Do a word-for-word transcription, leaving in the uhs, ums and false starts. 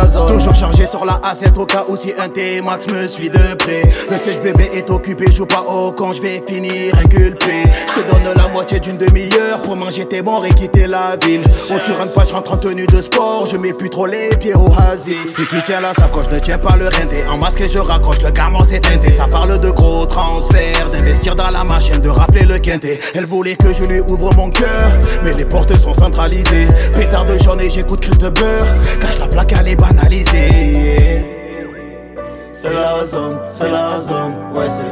la zone. Toujours chargé sur la A sept au cas où si un T-Max me suit de près. Le sèche bébé est occupé, joue pas au quand je vais finir inculpé. Je te donne la moitié d'une demi-heure pour manger tes morts et quitter la ville. Oh tu rentres pas, je rentre en tenue de sport, je mets plus trop les pieds au hasi. Lui qui tient la sacoche ne tient pas le renté. En masque et je raccroche, le gamin s'est teinté. Ça parle de gros transferts, d'investir dans la machine, de rappeler le quintet. Elle voulait que je lui ouvre mon cœur, mais les portes sont centralisées. Pétard de journée, j'écoute crise de beurre, cache la plaque, elle est banalisée. C'est la zone, c'est la zone, ouais c'est